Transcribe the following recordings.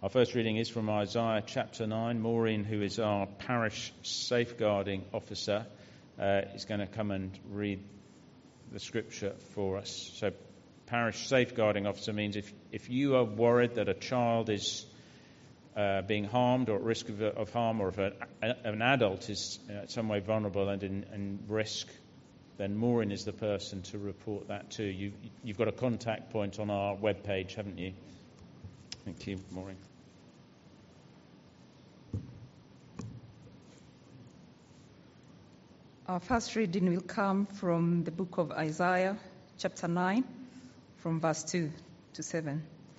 Our first reading is from Isaiah chapter 9. Maureen, who is our parish safeguarding officer, is going to come and read the scripture for us. So parish safeguarding officer means if you are worried that a child is being harmed or at risk of harm, or if an adult is in some way vulnerable and in risk, then Maureen is the person to report that to. You've got a contact point on our webpage, haven't you? Thank you, Maureen. Our first reading will come from the book of Isaiah, chapter 9, from verse 2 to 7.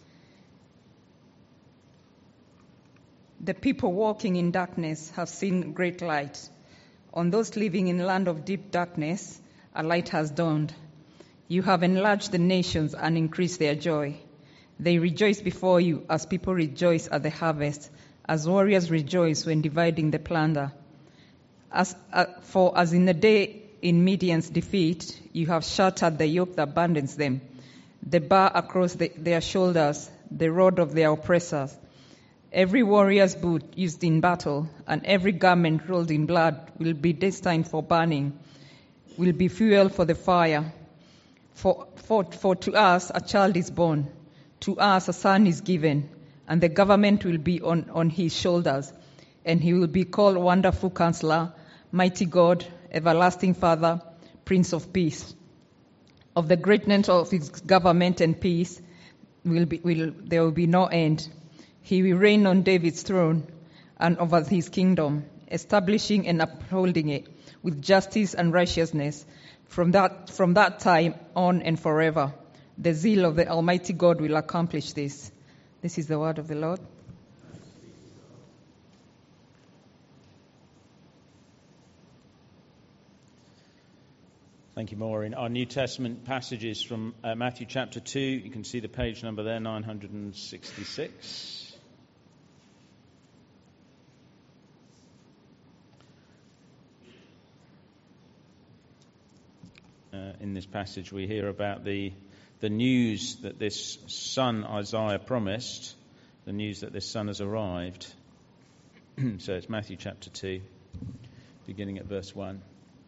The people walking in darkness have seen great light. On those living in a land of deep darkness, a light has dawned. You have enlarged the nations and increased their joy. They rejoice before you as people rejoice at the harvest, as warriors rejoice when dividing the plunder. For as in the day in Midian's defeat, you have shattered the yoke that burdens them, the bar across their shoulders, the rod of their oppressors. Every warrior's boot used in battle and every garment rolled in blood will be destined for burning, will be fuel for the fire. For to us a child is born, to us a son is given, and the government will be on his shoulders, and he will be called Wonderful Counselor, Mighty God, Everlasting Father, Prince of Peace. Of the greatness of his government and peace there will be no end. He will reign on David's throne and over his kingdom, establishing and upholding it with justice and righteousness from that time on and forever. The zeal of the Almighty God will accomplish this. This is the word of the Lord. Thank you, Maureen. Our New Testament passage is from Matthew chapter 2. You can see the page number there, 966. In this passage we hear about the news that this son Isaiah promised, the news that this son has arrived. So it's Matthew chapter 2, beginning at verse 1.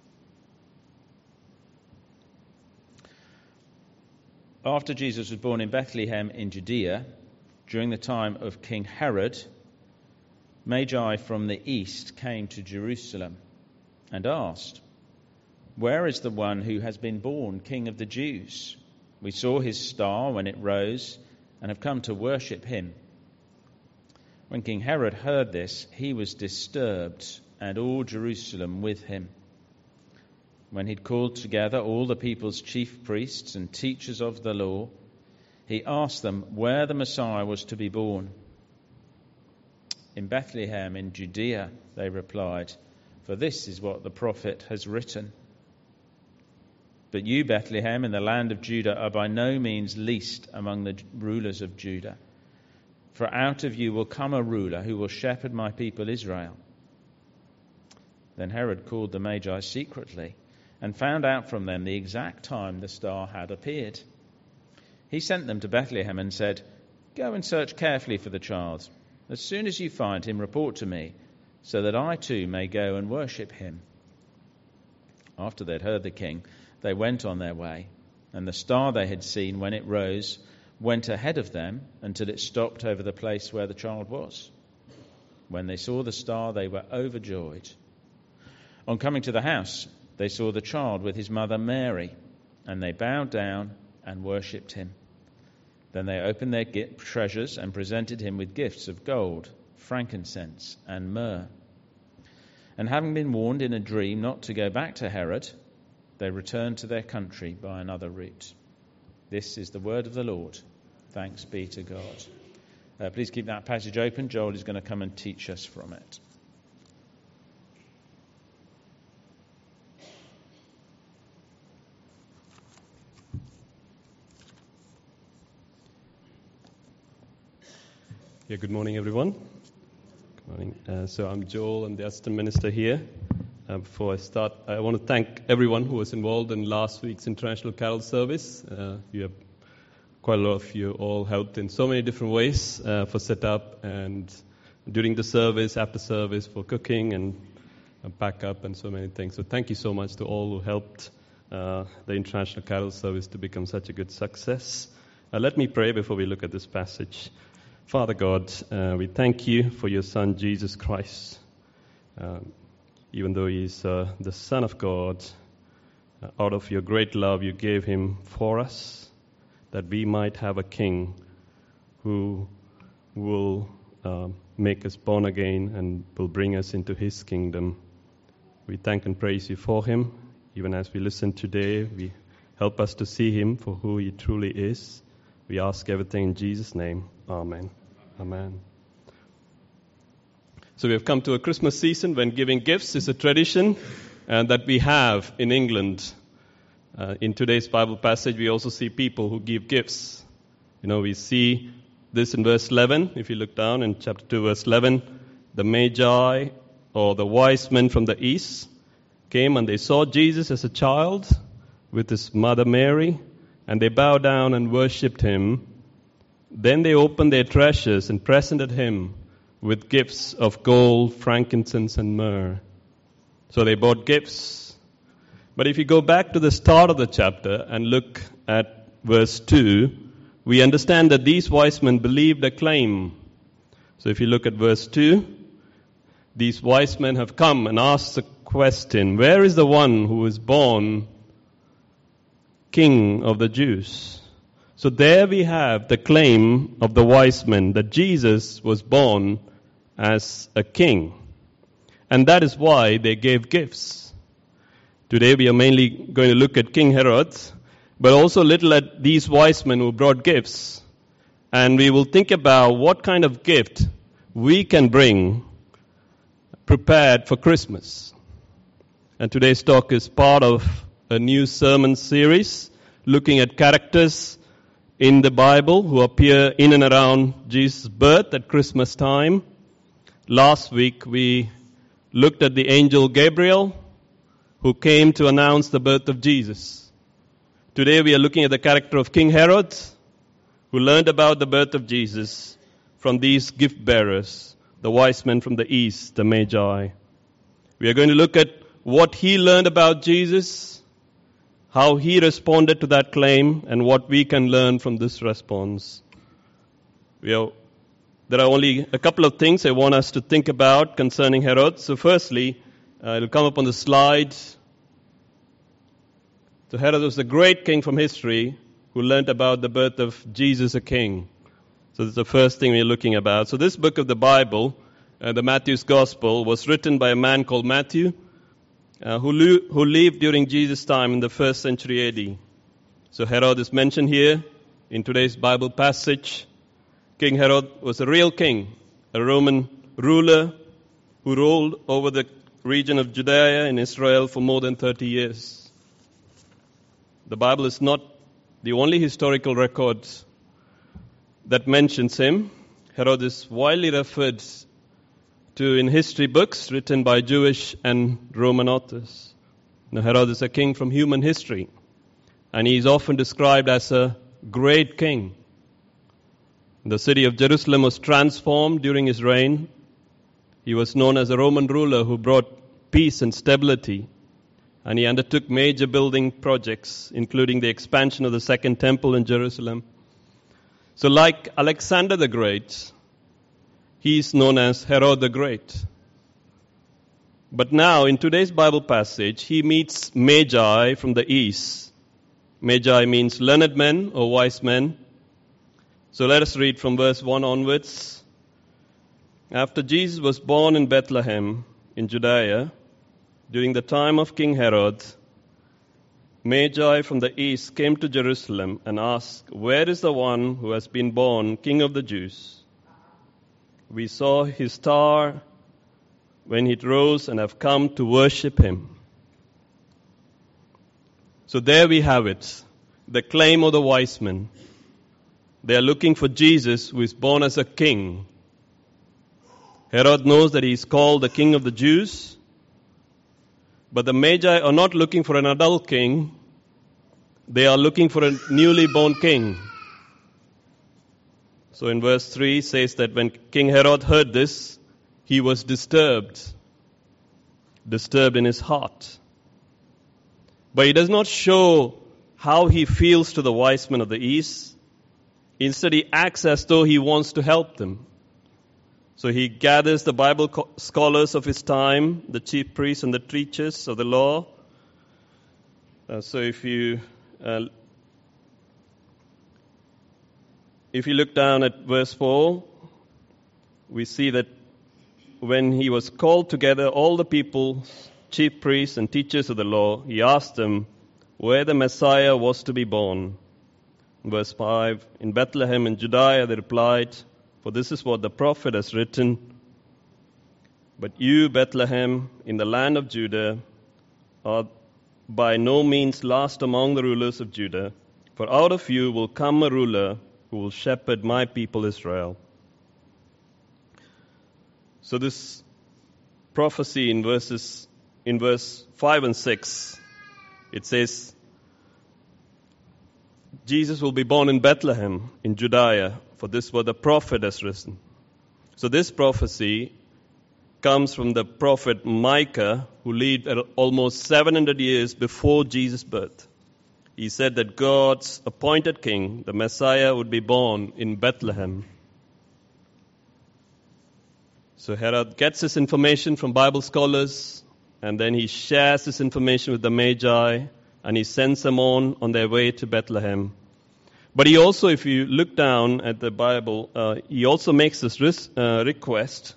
After Jesus was born in Bethlehem in Judea, during the time of King Herod, Magi from the east came to Jerusalem and asked, "Where is the one who has been born King of the Jews? We saw his star when it rose and have come to worship him." When King Herod heard this, he was disturbed, and all Jerusalem with him. When he'd called together all the people's chief priests and teachers of the law, he asked them where the Messiah was to be born. "In Bethlehem in Judea," they replied, "for this is what the prophet has written. But you, Bethlehem, in the land of Judah, are by no means least among the rulers of Judah. For out of you will come a ruler who will shepherd my people Israel." Then Herod called the Magi secretly and found out from them the exact time the star had appeared. He sent them to Bethlehem and said, "Go and search carefully for the child. As soon as you find him, report to me, so that I too may go and worship him." After they'd heard the king, they went on their way, and the star they had seen when it rose went ahead of them until it stopped over the place where the child was. When they saw the star, they were overjoyed. On coming to the house, they saw the child with his mother Mary, and they bowed down and worshipped him. Then they opened their treasures and presented him with gifts of gold, frankincense, and myrrh. And having been warned in a dream not to go back to Herod, they returned to their country by another route. This is the word of the Lord. Thanks be to God. Please keep that passage open. Joel is going to come and teach us from it. Yeah, good morning, everyone. Good morning. So I'm Joel, I'm the assistant minister here. Before I start, I want to thank everyone who was involved in last week's International Carol Service. You have quite a lot of you all helped in so many different ways for setup and during the service, after service, for cooking and pack up and so many things. So thank you so much to all who helped the International Carol Service to become such a good success. Let me pray before we look at this passage. Father God, we thank you for your Son, Jesus Christ. Even though he is the Son of God, out of your great love you gave him for us, that we might have a King who will make us born again and will bring us into his kingdom. We thank and praise you for him. Even as we listen today, we help us to see him for who he truly is. We ask everything in Jesus' name. Amen. Amen. So we have come to a Christmas season when giving gifts is a tradition that we have in England. In today's Bible passage, we also see people who give gifts. We see this in verse 11. If you look down in chapter 2, verse 11, the Magi, or the wise men from the east, came and they saw Jesus as a child with his mother Mary, and they bowed down and worshipped him. Then they opened their treasures and presented him with gifts of gold, frankincense, and myrrh. So they bought gifts. But if you go back to the start of the chapter and look at verse 2, we understand that these wise men believed a claim. So if you look at verse 2, these wise men have come and asked the question, where is the one who is born King of the Jews? So there we have the claim of the wise men that Jesus was born as a king. And that is why they gave gifts. Today we are mainly going to look at King Herod, but also a little at these wise men who brought gifts. And we will think about what kind of gift we can bring prepared for Christmas. And today's talk is part of a new sermon series looking at characters in the Bible who appear in and around Jesus' birth at Christmas time. Last week we looked at the angel Gabriel, who came to announce the birth of Jesus. Today we are looking at the character of King Herod, who learned about the birth of Jesus from these gift bearers, the wise men from the east, the Magi. We are going to look at what he learned about Jesus, how he responded to that claim, and what we can learn from this response. There are only a couple of things I want us to think about concerning Herod. So firstly, it'll come up on the slide. So Herod was a great king from history who learned about the birth of Jesus, a king. So that's the first thing we're looking about. So this book of the Bible, the Matthew's Gospel, was written by a man called Matthew, who lived during Jesus' time in the 1st century AD. So Herod is mentioned here in today's Bible passage. King Herod was a real king, a Roman ruler who ruled over the region of Judea in Israel for more than 30 years. The Bible is not the only historical record that mentions him. Herod is widely referred to in history books written by Jewish and Roman authors. Now, Herod is a king from human history, and he is often described as a great king. The city of Jerusalem was transformed during his reign. He was known as a Roman ruler who brought peace and stability, and he undertook major building projects, including the expansion of the Second Temple in Jerusalem. So like Alexander the Great, he is known as Herod the Great. But now, in today's Bible passage, he meets Magi from the east. Magi means learned men or wise men. So let us read from verse 1 onwards. After Jesus was born in Bethlehem in Judea, during the time of King Herod, Magi from the east came to Jerusalem and asked, where is the one who has been born King of the Jews? We saw his star when it rose and have come to worship him. So there we have it, the claim of the wise men. They are looking for Jesus who is born as a king. Herod knows that he is called the King of the Jews. But the Magi are not looking for an adult king. They are looking for a newly born king. So in verse 3 says that when King Herod heard this, he was disturbed in his heart. But he does not show how he feels to the wise men of the east. Instead, he acts as though he wants to help them. So he gathers the Bible scholars of his time, the chief priests and the teachers of the law. So if you look down at verse 4, we see that when he was called together, all the people, chief priests and teachers of the law, he asked them where the Messiah was to be born. Verse 5, in Bethlehem in Judea, they replied, for this is what the prophet has written. But you, Bethlehem, in the land of Judah, are by no means last among the rulers of Judah, for out of you will come a ruler who will shepherd my people Israel. So this prophecy in verse 5 and 6, it says, Jesus will be born in Bethlehem in Judea, for this what the prophet has written. So this prophecy comes from the prophet Micah, who lived almost 700 years before Jesus' birth. He said that God's appointed king, the Messiah, would be born in Bethlehem. So Herod gets his information from Bible scholars, and then he shares this information with the Magi, and he sends them on their way to Bethlehem. But he also, if you look down at the Bible, he also makes this request.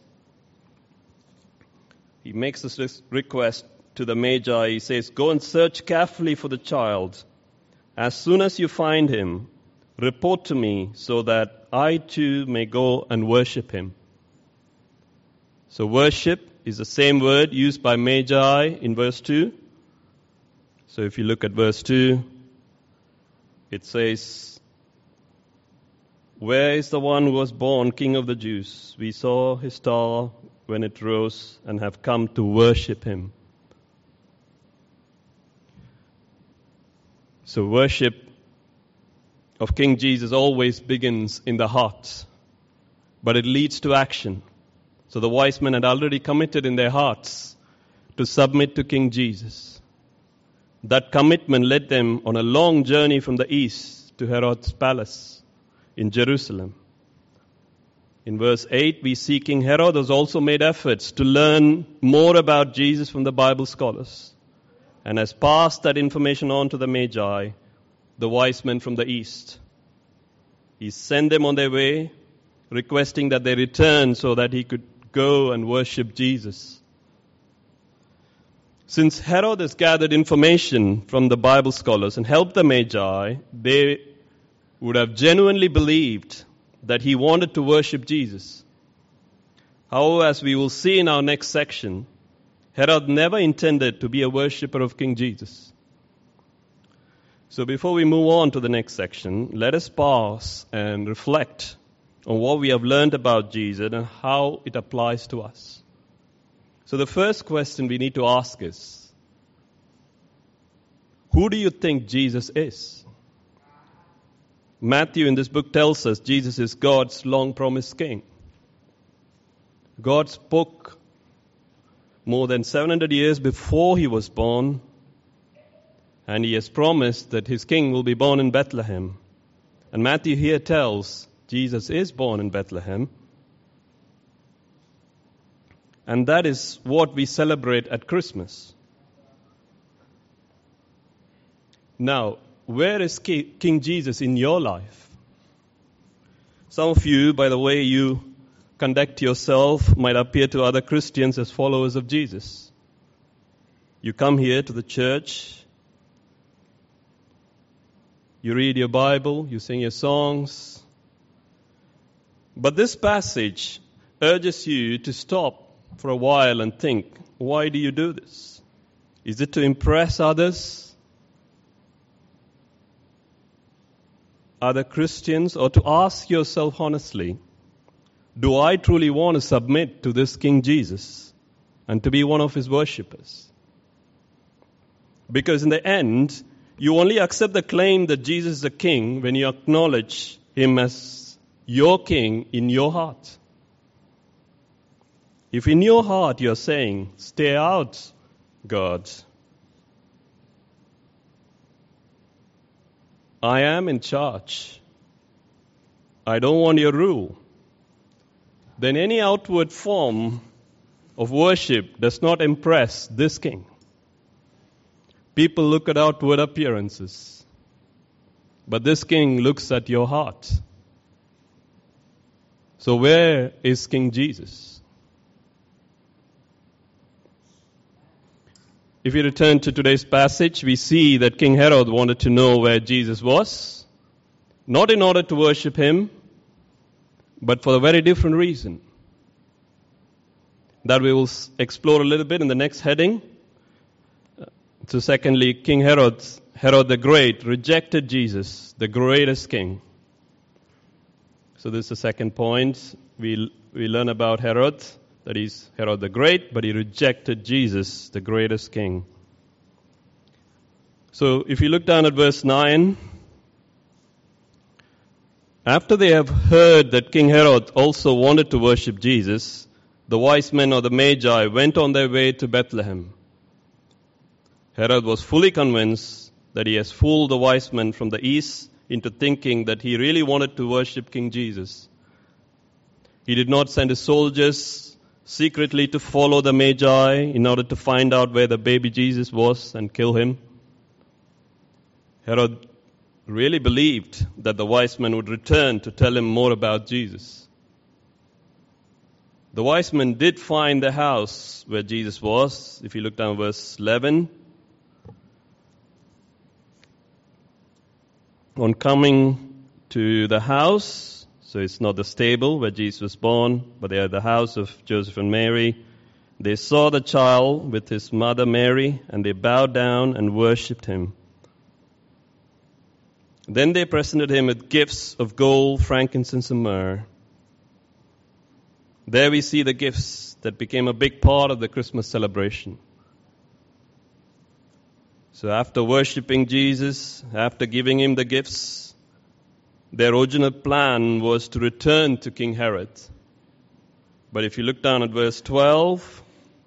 He makes this request to the Magi. He says, go and search carefully for the child. As soon as you find him, report to me so that I too may go and worship him. So worship is the same word used by Magi in verse 2. So if you look at verse 2, it says, where is the one who was born King of the Jews? We saw his star when it rose and have come to worship him. So worship of King Jesus always begins in the heart, but it leads to action. So the wise men had already committed in their hearts to submit to King Jesus. That commitment led them on a long journey from the east to Herod's palace in Jerusalem. In verse 8, we see King Herod has also made efforts to learn more about Jesus from the Bible scholars, and has passed that information on to the Magi, the wise men from the east. He sent them on their way, requesting that they return so that he could go and worship Jesus. Since Herod has gathered information from the Bible scholars and helped the Magi, they would have genuinely believed that he wanted to worship Jesus. However, as we will see in our next section, Herod never intended to be a worshipper of King Jesus. So before we move on to the next section, let us pause and reflect on what we have learned about Jesus and how it applies to us. So the first question we need to ask is, who do you think Jesus is? Matthew in this book tells us Jesus is God's long-promised king. God spoke more than 700 years before he was born, and he has promised that his king will be born in Bethlehem. And Matthew here tells Jesus is born in Bethlehem. And that is what we celebrate at Christmas. Now, where is King Jesus in your life? Some of you, by the way you conduct yourself, might appear to other Christians as followers of Jesus. You come here to the church, you read your Bible, you sing your songs. But this passage urges you to stop for a while and think, why do you do this? Is it to impress others? Other Christians, or to ask yourself honestly, do I truly want to submit to this King Jesus and to be one of his worshippers? Because in the end, you only accept the claim that Jesus is a king when you acknowledge him as your king in your heart. If in your heart you're saying, stay out, God, I am in charge, I don't want your rule, then any outward form of worship does not impress this king. People look at outward appearances, but this king looks at your heart. So where is King Jesus? If we return to today's passage, we see that King Herod wanted to know where Jesus was, not in order to worship him, but for a very different reason that we will explore a little bit in the next heading. So secondly, King Herod the Great, rejected Jesus, the greatest king. So this is the second point. We learn about Herod, that he's Herod the Great, but he rejected Jesus, the greatest king. So if you look down at verse 9, after they have heard that King Herod also wanted to worship Jesus, the wise men or the Magi went on their way to Bethlehem. Herod was fully convinced that he has fooled the wise men from the east into thinking that he really wanted to worship King Jesus. He did not send his soldiers secretly to follow the Magi in order to find out where the baby Jesus was and kill him. Herod really believed that the wise men would return to tell him more about Jesus. The wise men did find the house where Jesus was. If you look down verse 11, on coming to the house, so it's not the stable where Jesus was born, but they are the house of Joseph and Mary. They saw the child with his mother Mary, and they bowed down and worshipped him. Then they presented him with gifts of gold, frankincense, and myrrh. There we see the gifts that became a big part of the Christmas celebration. So after worshipping Jesus, after giving him the gifts, their original plan was to return to King Herod. But if you look down at verse 12,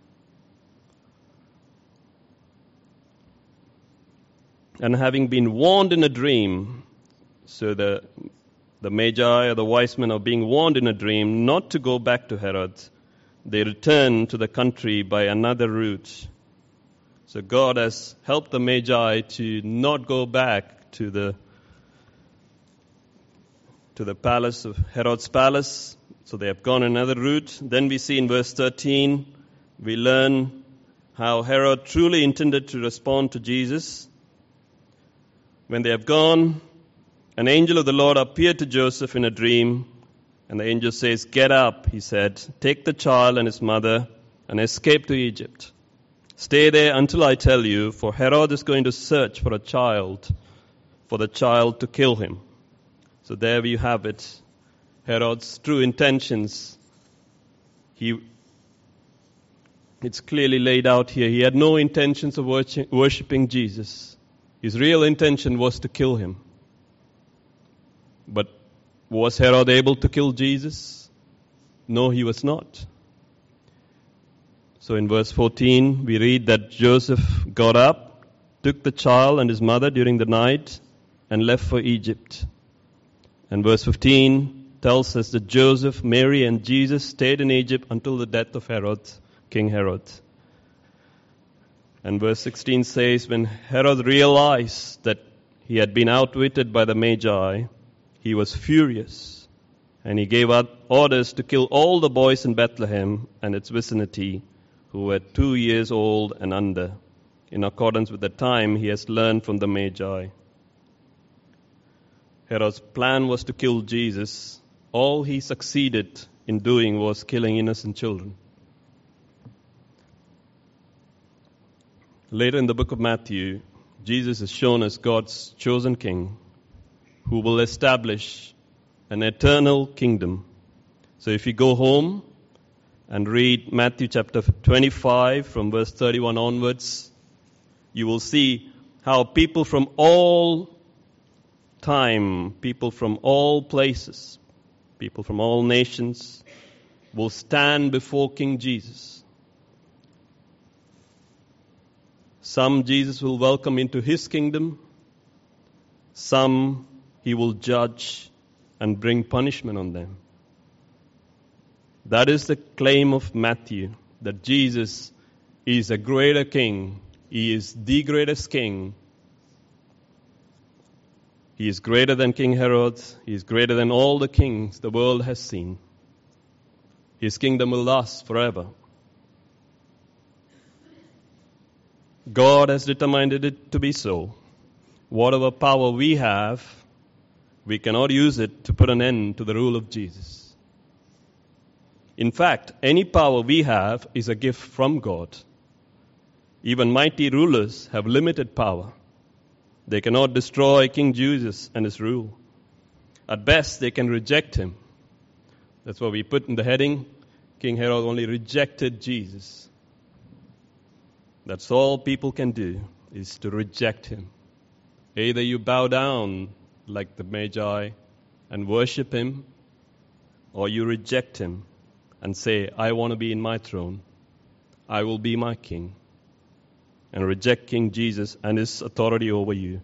and having been warned in a dream, so the Magi or the wise men are being warned in a dream not to go back to Herod, they return to the country by another route. So God has helped the Magi to not go back to the palace of Herod's palace. So they have gone another route. Then we see in verse 13, we learn how Herod truly intended to respond to Jesus. When they have gone, an angel of the Lord appeared to Joseph in a dream, and the angel says, "Get up," he said, "take the child and his mother and escape to Egypt. Stay there until I tell you, for Herod is going to search for the child to kill him." So there you have it. Herod's true intentions. It's clearly laid out here. He had no intentions of worshipping Jesus. His real intention was to kill him. But was Herod able to kill Jesus? No, he was not. So in verse 14, we read that Joseph got up, took the child and his mother during the night, and left for Egypt. And verse 15 tells us that Joseph, Mary, and Jesus stayed in Egypt until the death of Herod, King Herod. And verse 16 says, when Herod realized that he had been outwitted by the Magi, he was furious, and he gave out orders to kill all the boys in Bethlehem and its vicinity who were 2 years old and under, in accordance with the time he has learned from the Magi. Herod's plan was to kill Jesus. All he succeeded in doing was killing innocent children. Later in the book of Matthew, Jesus is shown as God's chosen king who will establish an eternal kingdom. So if you go home and read Matthew chapter 25 from verse 31 onwards, you will see how people from all time, people from all places, people from all nations, will stand before King Jesus. Some Jesus will welcome into his kingdom. Some he will judge and bring punishment on them. That is the claim of Matthew, that Jesus is a greater king. He is the greatest king. He is greater than King Herod. He is greater than all the kings the world has seen. His kingdom will last forever. God has determined it to be so. Whatever power we have, we cannot use it to put an end to the rule of Jesus. In fact, any power we have is a gift from God. Even mighty rulers have limited power. They cannot destroy King Jesus and his rule. At best, they can reject him. That's what we put in the heading. King Herod only rejected Jesus. That's all people can do, is to reject him. Either you bow down like the Magi and worship him, or you reject him and say, I want to be in my throne. I will be my king. And reject King Jesus and his authority over you.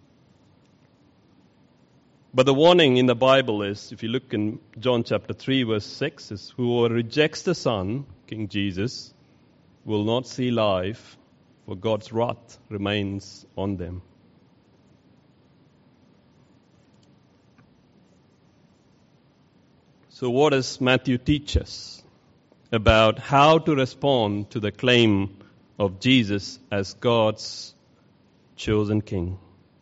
But the warning in the Bible is, if you look in John chapter 3, verse 6, is whoever rejects the Son, King Jesus, will not see life, for God's wrath remains on them. So what does Matthew teach us about how to respond to the claim of Jesus as God's chosen king?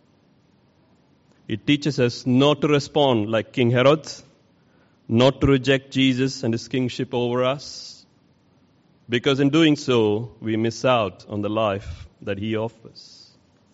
It teaches us not to respond like King Herod, not to reject Jesus and his kingship over us, because in doing so, we miss out on the life that he offers.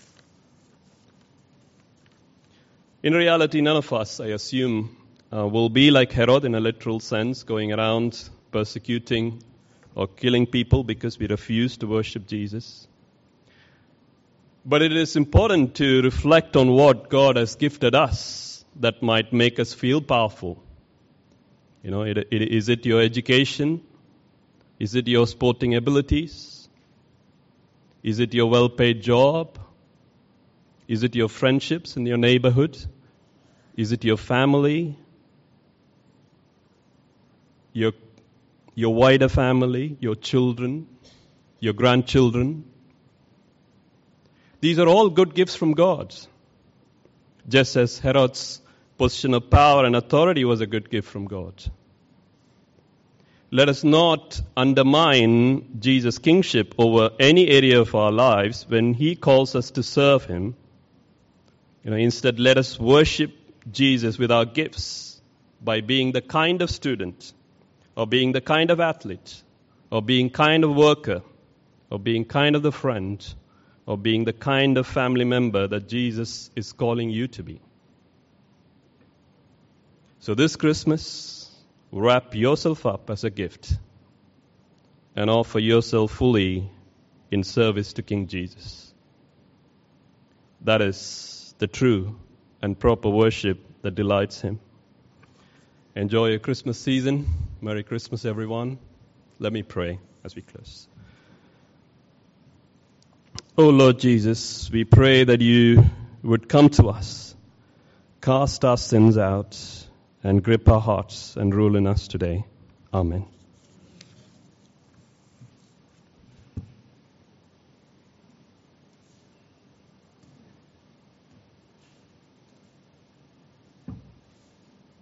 In reality, none of us, I assume, will be like Herod in a literal sense, going around persecuting or killing people because we refuse to worship Jesus. But it is important to reflect on what God has gifted us that might make us feel powerful. You know, is it your education? Is it your sporting abilities? Is it your well-paid job? Is it your friendships in your neighborhood? Is it your family? Your wider family, your children, your grandchildren. These are all good gifts from God. Just as Herod's position of power and authority was a good gift from God. Let us not undermine Jesus' kingship over any area of our lives when he calls us to serve him. Instead, let us worship Jesus with our gifts by being the kind of student, or being the kind of athlete, or being kind of worker, or being kind of the friend, or being the kind of family member that Jesus is calling you to be. So this Christmas, wrap yourself up as a gift and offer yourself fully in service to King Jesus. That is the true and proper worship that delights him. Enjoy your Christmas season. Merry Christmas, everyone. Let me pray as we close. Oh Lord Jesus, we pray that you would come to us, cast our sins out, and grip our hearts and rule in us today. Amen.